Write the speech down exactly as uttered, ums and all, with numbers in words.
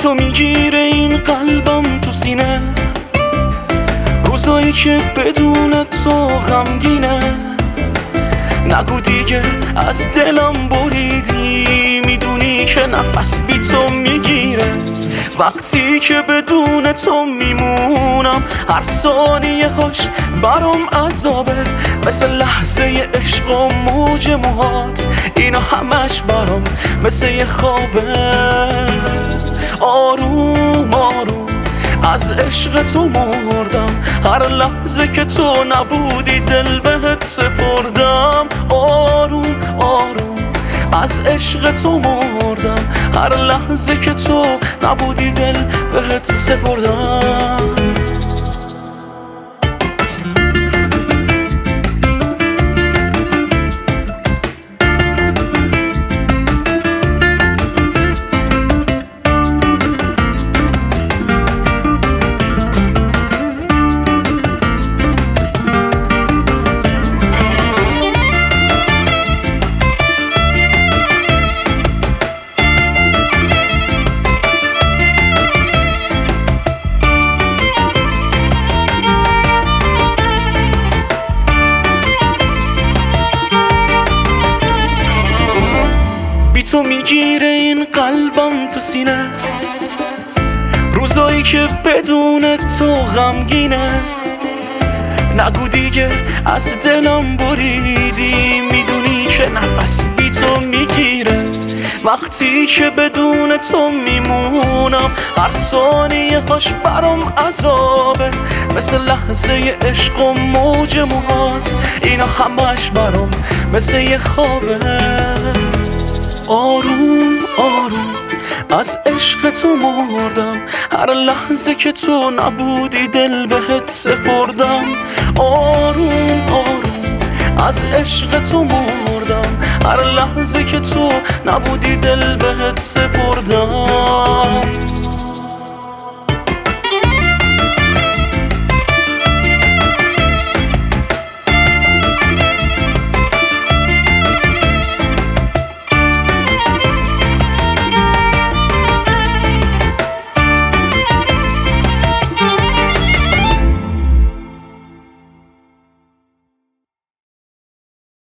تو میگیره این قلبم تو سینه، روزایی که بدون تو غمگینه. نگو دیگه از دلم بریدی، میدونی که نفس بی تو میگیره. وقتی که بدون تو میمونم هر ثانیه هاش برام عذابه، مثل لحظه عشق و موج موهات، اینا همش برام مثل یه خوابه. آروم آروم از عشق تو مردم، هر لحظه که تو نبودی دل بهت سپردم. آروم آروم از عشق تو مردم، هر لحظه که تو نبودی دل بهت سپردم. تو میگیره این قلبم تو سینه، روزایی که بدون تو غمگینه. نگو دیگه از دلم بریدی، میدونی که نفس بی تو میگیره. وقتی که بدون تو میمونم هر ثانیه هاش برام عذابه، مثل لحظه عشق و موج موهات، اینا همش برام مثل یه خوابه. آروم آروم از عشق تو مردم، هر لحظه که تو نبودی دل بهت سپردم. آروم آروم از عشق تو مردم، هر لحظه که تو نبودی دل بهت سپردم.